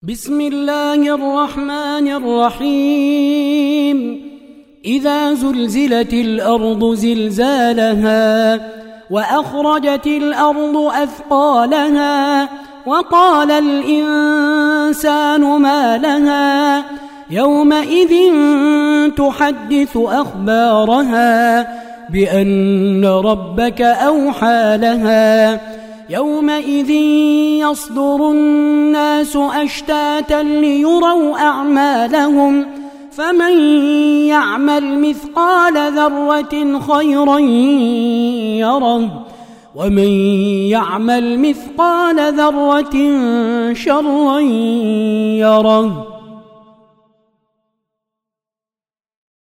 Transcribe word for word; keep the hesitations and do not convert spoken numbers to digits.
بسم الله الرحمن الرحيم إذا زلزلت الأرض زلزالها وأخرجت الأرض أثقالها وقال الإنسان ما لها يومئذ تحدث أخبارها بأن ربك أوحى لها يومئذ يصدر الناس أشتاتا ليروا أعمالهم فمن يعمل مثقال ذرة خيرا يره ومن يعمل مثقال ذرة شرا يره.